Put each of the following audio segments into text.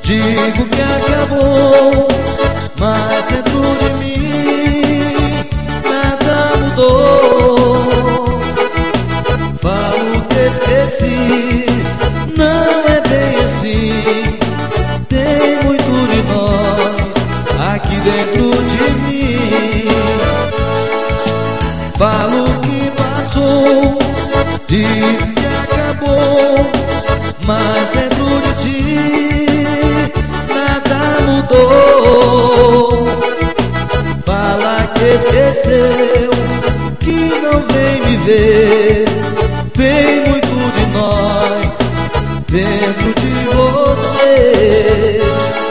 Digo que acabou, mas dentro de mim nada mudou. Falo que esqueci, não é bem assim. Tem muito de nós aqui dentro de mim. Falo que passou, digo que acabou, mas dentro de ti nada mudou. Fala que esqueceu, que não vem me ver. Tem muito de nós dentro de você.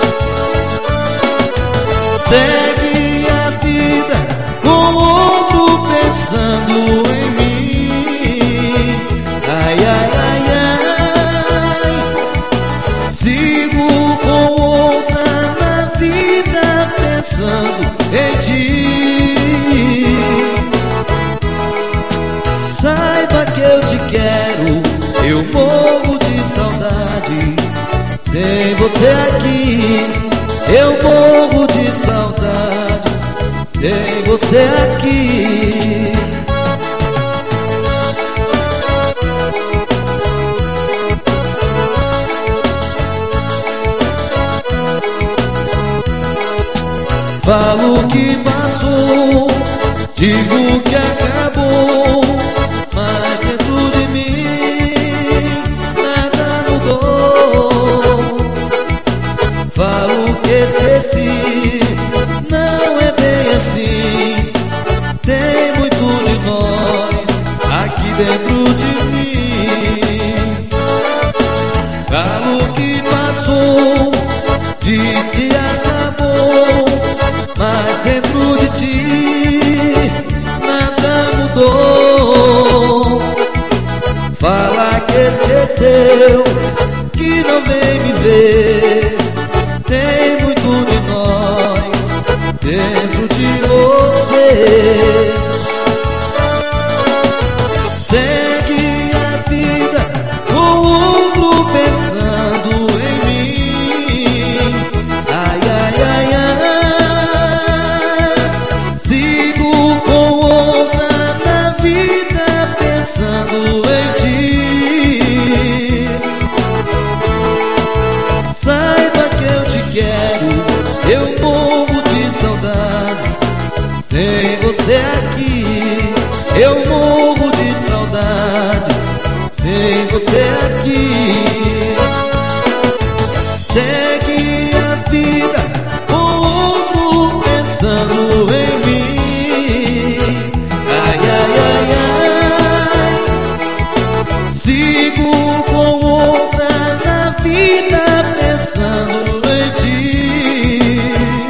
Segue a vida com outro pensando em mim. Ai, ai, ai, ai. Sigo com outra na vida pensando em ti. Saiba que eu te quero, eu morro de saudades. Sem você aqui, eu morro de saudades. Sem você aqui. Falo que passou, digo que acabou, mas dentro de mim nada mudou. Falo que esqueci, não é bem assim. Tem muito de nós aqui dentro de mim. Falo que passou, diz que acabou, mas dentro de ti nada mudou. Fala que esqueceu, que não vem me ver. Tem muito de nós dentro de você. Segue a vida com outro pensando em mim. Ai, ai, ai, ai. Sigo com outra na vida pensando em ti. Saiba que eu te quero, eu morro de saudades. Sem você aqui, eu morro de saudades. Sem você aqui. Segue a vida com outro pensando em mim. Ai, ai, ai, ai. Sigo com outra na vida pensando em ti.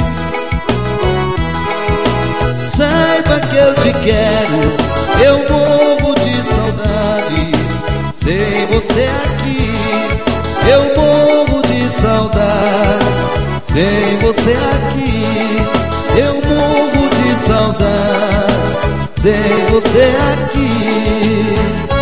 Saiba que eu te quero, eu morro de saudades. Sem você aqui, eu morro de saudades. Sem você aqui, eu morro de saudades. Sem você aqui.